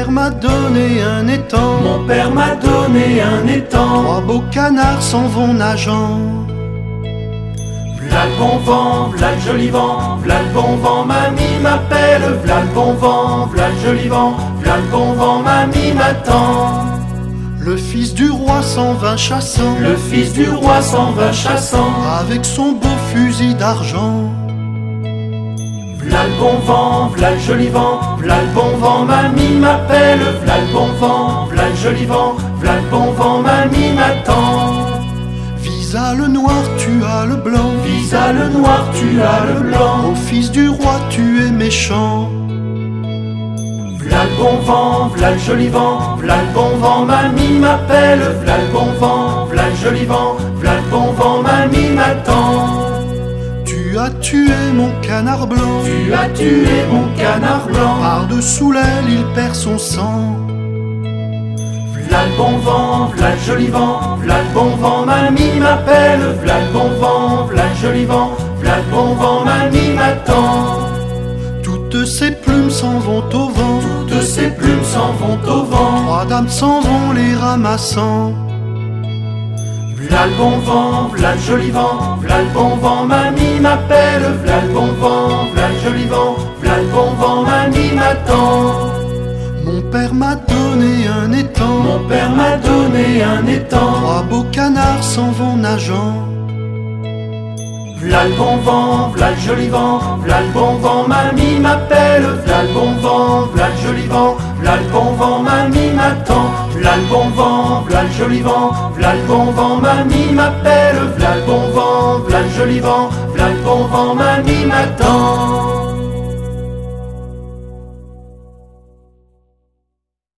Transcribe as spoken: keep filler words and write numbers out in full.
père m'a donné un étang. Mon père m'a donné un étang. Trois beaux canards s'en vont nageant. V'là le bon vent, v'là le joli vent, v'là le bon vent, mamie m'appelle. V'là le bon vent, v'là le joli vent, v'là le bon vent, mamie m'attend. Le fils du roi s'en va chassant. Le fils du roi s'en va chassant. Avec son beau fusil d'argent. V'là le bon vent, v'là le joli vent, v'là le bon vent, mamie m'appelle. V'là le bon vent, v'là le joli vent, v'là le bon vent, mamie m'attend. Visa le noir, tu as le blanc. Visa le noir, tu as le blanc. Ô fils du roi, tu es méchant. V'là le bon vent, v'là le joli vent, v'là le bon vent, mamie m'appelle. V'là le bon vent, v'là le joli vent, v'là le bon vent, mamie m'attend. Tu as tué mon canard blanc. Tu as tué mon canard blanc. Par-dessous l'aile, il perd son sang. V'là le bon vent, v'là le joli vent, v'là le bon vent, mamie m'appelle. V'là le bon vent, v'là le joli vent, v'là le bon vent, mamie m'attend. Toutes ces plumes s'en vont au vent. Toutes ces plumes s'en vont au vent. Trois dames s'en vont les ramassant. V'là le bon vent, v'là le joli vent, v'là le bon vent, mamie m'appelle. V'là le bon vent, v'là le joli vent, v'là le bon vent, mamie m'attend. Mon père m'a donné un étang. Mon père m'a donné un étang. Trois beaux canards s'en vont nageant. V'là le bon vent, v'là le joli vent, v'là le bon vent, mamie m'appelle. V'là le bon vent, v'là le joli vent, v'là le bon vent, mamie m'attend. V'là le bon vent, v'là le joli vent, v'là le bon vent, mamie m'appelle. V'là le bon vent, v'là le joli vent, v'là le bon vent, mamie m'attend.